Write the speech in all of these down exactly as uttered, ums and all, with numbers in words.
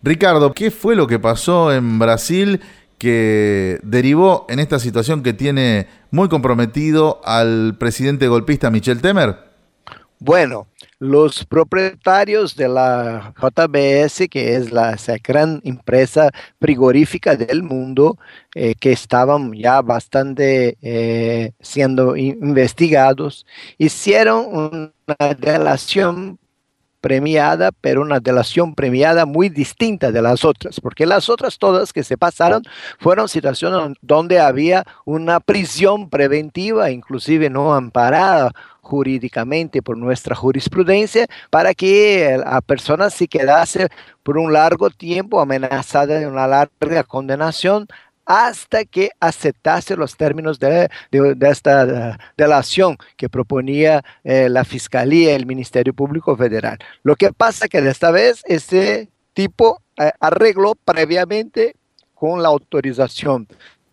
Ricardo, ¿qué fue lo que pasó en Brasil que derivó en esta situación que tiene muy comprometido al presidente golpista Michel Temer? Bueno, los propietarios de la J B S, que es la esa gran empresa frigorífica del mundo, eh, que estaban ya bastante eh, siendo in- investigados, hicieron una delación premiada, pero una delación premiada muy distinta de las otras, porque las otras todas que se pasaron fueron situaciones donde había una prisión preventiva, inclusive no amparada jurídicamente por nuestra jurisprudencia, para que la persona se quedase por un largo tiempo amenazada de una larga condenación hasta que aceptase los términos de, de, de esta uh, delación que proponía eh, la Fiscalía y el Ministerio Público Federal. Lo que pasa que de esta vez este tipo eh, arregló previamente con la autorización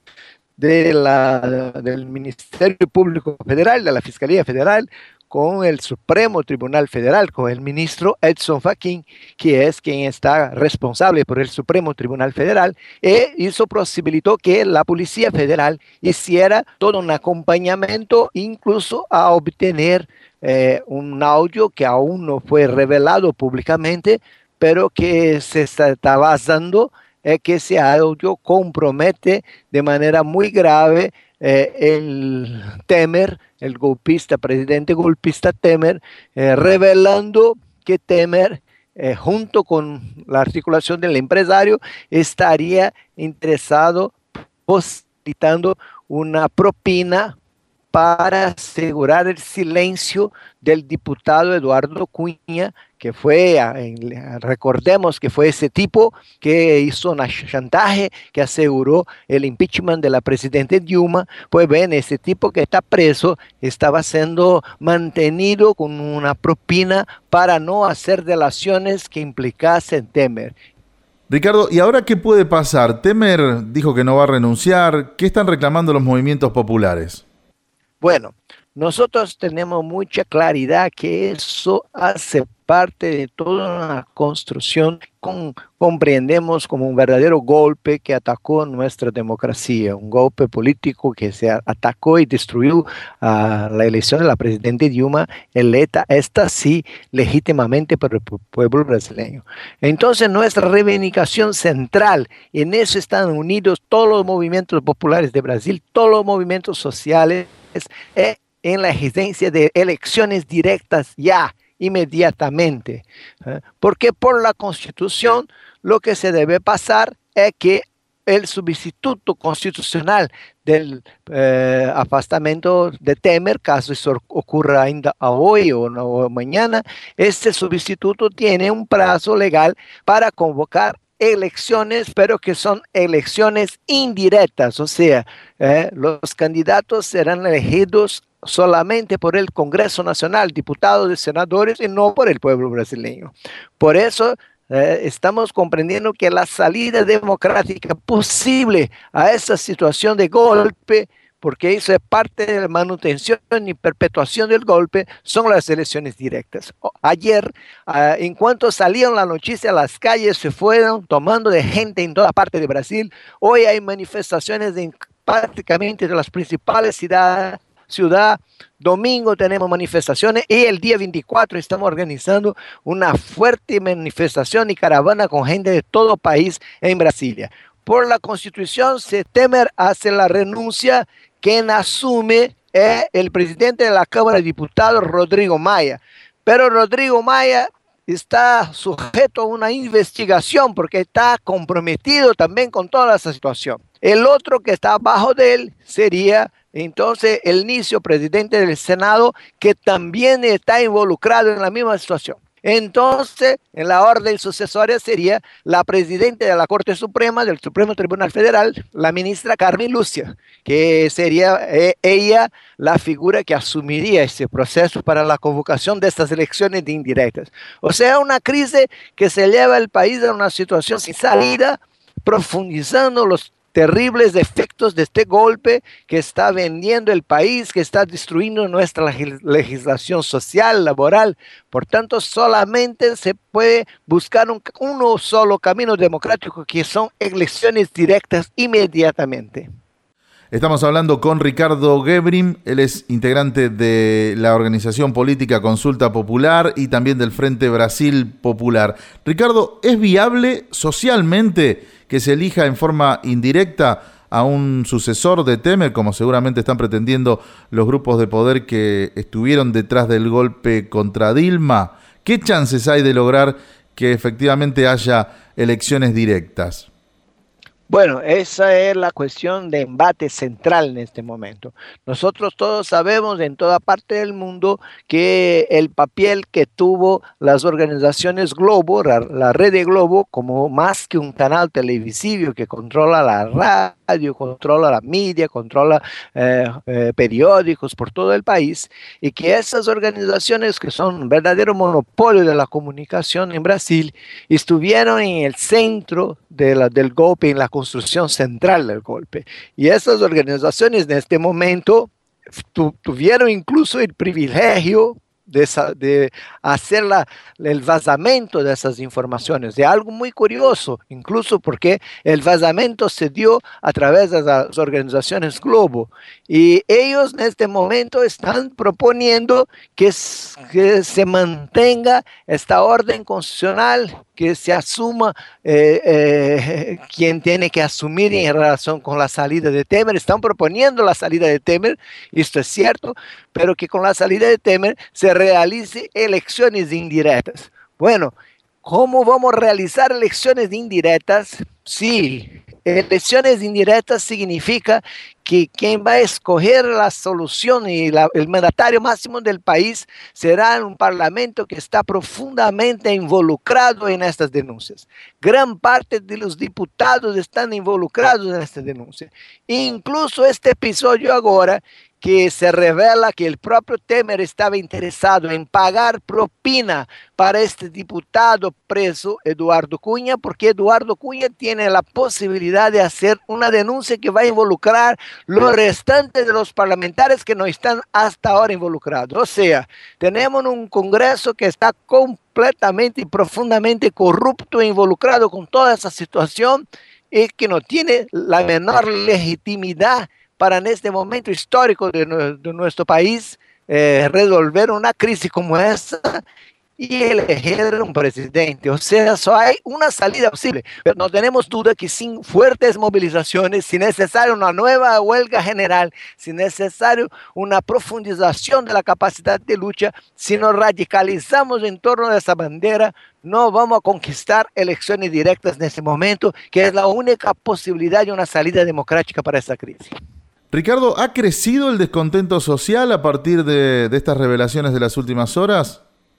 de la, del Ministerio Público Federal, de la Fiscalía Federal, con el Supremo Tribunal Federal, con el ministro Edson Fachin, que es quien está responsable por el Supremo Tribunal Federal, y eso posibilitó que la Policía Federal hiciera todo un acompañamiento, incluso a obtener eh, un audio que aún no fue revelado públicamente, pero que se está basando en que ese audio compromete de manera muy grave eh, el Temer, el golpista, presidente golpista Temer, eh, revelando que Temer, eh, junto con la articulación del empresario, estaría interesado posibilitando una propina para asegurar el silencio del diputado Eduardo Cunha, que fue, recordemos que fue ese tipo que hizo un chantaje, que aseguró el impeachment de la presidenta Dilma. Pues ven, ese tipo que está preso estaba siendo mantenido con una propina para no hacer delaciones que implicasen Temer. Ricardo, ¿y ahora qué puede pasar? Temer dijo que no va a renunciar. ¿Qué están reclamando los movimientos populares? Bueno, nosotros tenemos mucha claridad que eso hace parte de toda una construcción con, comprendemos como un verdadero golpe que atacó nuestra democracia, un golpe político que se atacó y destruyó uh, la elección de la presidenta Dilma, electa, esta sí, legítimamente por el pueblo brasileño. Entonces, nuestra reivindicación central, en eso están unidos todos los movimientos populares de Brasil, todos los movimientos sociales, es en la exigencia de elecciones directas ya, inmediatamente. ¿eh? Porque por la Constitución lo que se debe pasar es que el sustituto constitucional del eh, afastamento de Temer, caso eso ocurra ainda hoy o, no, o mañana, este sustituto tiene un plazo legal para convocar elecciones, pero que son elecciones indirectas, o sea, eh, los candidatos serán elegidos solamente por el Congreso Nacional, diputados y senadores, y no por el pueblo brasileño. Por eso eh, estamos comprendiendo que la salida democrática posible a esa situación de golpe, porque eso es parte de la manutención y perpetuación del golpe, son las elecciones directas. Ayer, uh, en cuanto salieron la noticia, las calles se fueron tomando de gente en toda parte de Brasil. Hoy hay manifestaciones en prácticamente de las principales ciudades. Ciudad, domingo tenemos manifestaciones y el día veinticuatro estamos organizando una fuerte manifestación y caravana con gente de todo el país en Brasilia. Por la Constitución, si Temer hace la renuncia, quien asume es el presidente de la Cámara de Diputados, Rodrigo Maia. Pero Rodrigo Maia está sujeto a una investigación porque está comprometido también con toda esa situación. El otro que está abajo de él sería entonces el inicio presidente del Senado, que también está involucrado en la misma situación. Entonces, en la orden sucesoria sería la presidenta de la Corte Suprema, del Supremo Tribunal Federal, la ministra Carmen Lúcia, que sería eh, ella la figura que asumiría ese proceso para la convocación de estas elecciones de indirectas. O sea, una crisis que se lleva al país a una situación sin salida, profundizando los terribles efectos de este golpe que está vendiendo el país, que está destruyendo nuestra legislación social, laboral. Por tanto, solamente se puede buscar un, uno solo camino democrático, que son elecciones directas inmediatamente. Estamos hablando con Ricardo Gebrim, él es integrante de la organización política Consulta Popular y también del Frente Brasil Popular. Ricardo, ¿es viable socialmente que se elija en forma indirecta a un sucesor de Temer, como seguramente están pretendiendo los grupos de poder que estuvieron detrás del golpe contra Dilma? ¿Qué chances hay de lograr que efectivamente haya elecciones directas? Bueno, esa es la cuestión de embate central en este momento. Nosotros todos sabemos en toda parte del mundo que el papel que tuvo las organizaciones Globo, la, la red de Globo, como más que un canal televisivo que controla la radio, controla la media, controla eh, eh, periódicos por todo el país, y que esas organizaciones que son un verdadero monopolio de la comunicación en Brasil, estuvieron en el centro de la, del golpe, en la construcción central del golpe. Y esas organizaciones en este momento tu, tuvieron incluso el privilegio de, esa, de hacer la, el vazamiento de esas informaciones, de algo muy curioso, incluso porque el vazamiento se dio a través de las organizaciones Globo. Y ellos en este momento están proponiendo que, que se mantenga esta orden constitucional, que se asuma eh, eh, quien tiene que asumir en relación con la salida de Temer. Están proponiendo la salida de Temer, esto es cierto, pero que con la salida de Temer se realice elecciones indirectas. Bueno, ¿cómo vamos a realizar elecciones indirectas? Sí, elecciones indirectas significa que quien va a escoger la solución y la, el mandatario máximo del país será un parlamento que está profundamente involucrado en estas denuncias. Gran parte de los diputados están involucrados en esta denuncia. Incluso este episodio ahora, que se revela que el propio Temer estaba interesado en pagar propina para este diputado preso, Eduardo Cunha, porque Eduardo Cunha tiene la posibilidad de hacer una denuncia que va a involucrar los restantes de los parlamentarios que no están hasta ahora involucrados. O sea, tenemos un Congreso que está completamente y profundamente corrupto e involucrado con toda esa situación y que no tiene la menor legitimidad para en este momento histórico de, de nuestro país eh, resolver una crisis como esa y elegir un presidente. O sea, solo hay una salida posible, pero no tenemos duda que sin fuertes movilizaciones, si necesario una nueva huelga general, si necesario una profundización de la capacidad de lucha, si nos radicalizamos en torno a esa bandera, no vamos a conquistar elecciones directas en este momento, que es la única posibilidad de una salida democrática para esta crisis. Ricardo, ¿ha crecido el descontento social a partir de, de estas revelaciones de las últimas horas?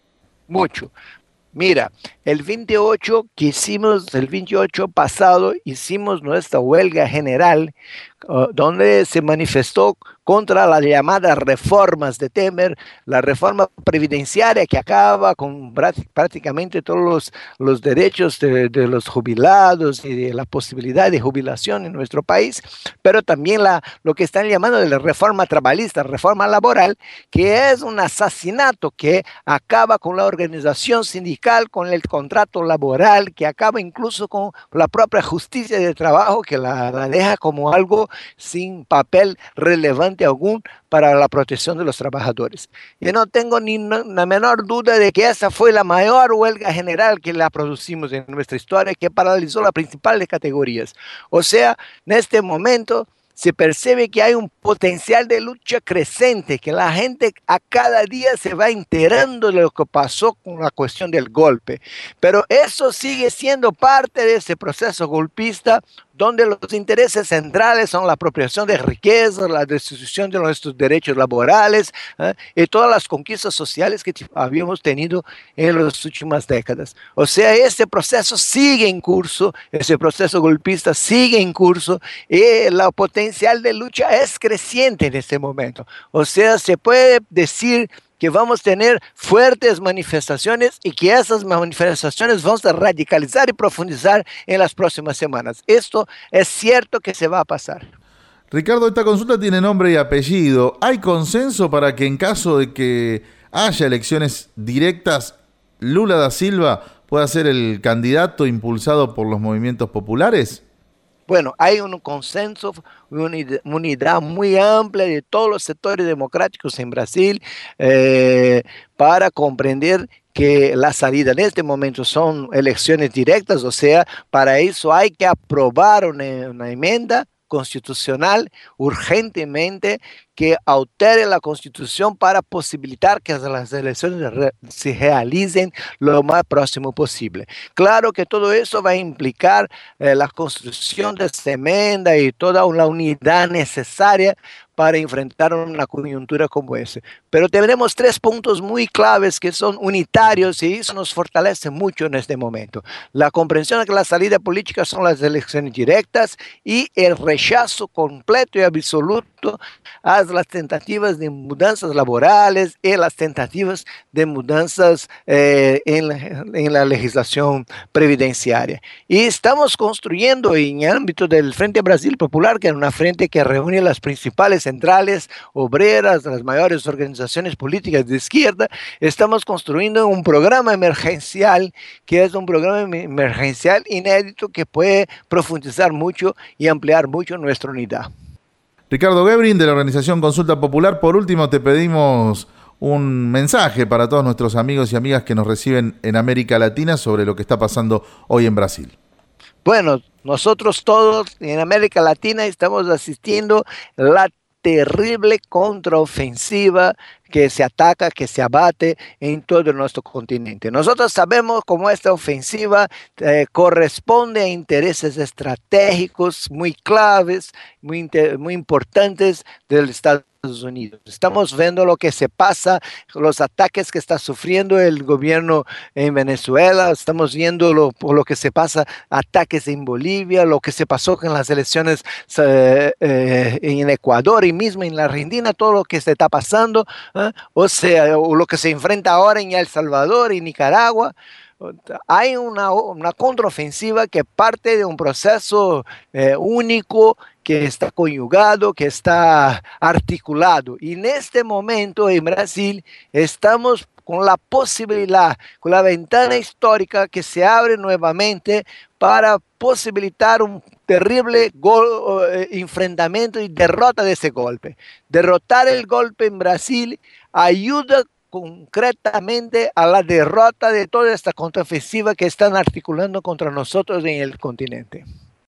Mucho. Mira, el veintiocho que hicimos, el veintiocho pasado, hicimos nuestra huelga general, uh, donde se manifestó contra las llamadas reformas de Temer, la reforma previdenciaria que acaba con prácticamente todos los, los derechos de, de los jubilados y de la posibilidad de jubilación en nuestro país, pero también la, lo que están llamando de la reforma trabalhista, reforma laboral, que es un asesinato que acaba con la organización sindical, con el contrato laboral, que acaba incluso con la propia justicia de trabajo, que la, la deja como algo sin papel relevante algún para la protección de los trabajadores. Yo no tengo ni la menor duda de que esa fue la mayor huelga general que la producimos en nuestra historia, que paralizó las principales categorías. O sea, en este momento se percibe que hay un potencial de lucha creciente, que la gente a cada día se va enterando de lo que pasó con la cuestión del golpe. Pero eso sigue siendo parte de ese proceso golpista, donde los intereses centrales son la apropiación de riquezas, la destrucción de nuestros derechos laborales ¿eh? y todas las conquistas sociales que habíamos tenido en las últimas décadas. O sea, ese proceso sigue en curso, ese proceso golpista sigue en curso y el potencial de lucha es creciente en este momento. O sea, se puede decir que vamos a tener fuertes manifestaciones y que esas manifestaciones vão se radicalizar y profundizar en las próximas semanas. Esto es cierto que se va a pasar. Ricardo, esta consulta tiene nombre y apellido. ¿Hay consenso para que en caso de que haya elecciones directas, Lula da Silva pueda ser el candidato impulsado por los movimientos populares? Bueno, hay un consenso, una unidad muy amplia de todos los sectores democráticos en Brasil eh, para comprender que la salida en este momento son elecciones directas, o sea, para eso hay que aprobar una, una enmienda constitucional urgentemente que altere la Constitución para posibilitar que las elecciones re se realicen lo más próximo posible. Claro que todo eso va a implicar eh, la construcción de esta enmienda y toda una unidad necesaria para enfrentar una coyuntura como esa. Pero tenemos tres puntos muy claves que son unitarios y eso nos fortalece mucho en este momento. La comprensión de que la salida política son las elecciones directas y el rechazo completo y absoluto a las tentativas de mudanzas laborales y las tentativas de mudanzas eh, en, la, en la legislación previdenciaria. Y estamos construyendo en el ámbito del Frente Brasil Popular, que es una frente que reúne las principales centrales obreras, las mayores organizaciones políticas de izquierda, estamos construyendo un programa emergencial, que es un programa emergencial inédito que puede profundizar mucho y ampliar mucho nuestra unidad. Ricardo Gebrim, de la organización Consulta Popular. Por último, te pedimos un mensaje para todos nuestros amigos y amigas que nos reciben en América Latina sobre lo que está pasando hoy en Brasil. Bueno, nosotros todos en América Latina estamos asistiendo a la terrible contraofensiva que se ataca, que se abate en todo nuestro continente. Nosotros sabemos cómo esta ofensiva eh, corresponde a intereses estratégicos muy claves, muy, muy importantes del Estado Estados Unidos. Estamos viendo lo que se pasa, los ataques que está sufriendo el gobierno en Venezuela, estamos viendo lo, lo que se pasa, ataques en Bolivia, lo que se pasó con las elecciones eh, eh, en Ecuador y mismo en la Argentina, todo lo que se está pasando, ¿eh? O sea, o lo que se enfrenta ahora en El Salvador y Nicaragua. Hay una, una contraofensiva que parte de un proceso eh, único, que está conyugado, que está articulado. Y en este momento en Brasil estamos con la posibilidad, con la ventana histórica que se abre nuevamente para posibilitar un terrible gol, eh, enfrentamiento y derrota de ese golpe. Derrotar el golpe en Brasil ayuda concretamente a la derrota de toda esta contraofensiva que están articulando contra nosotros en el continente.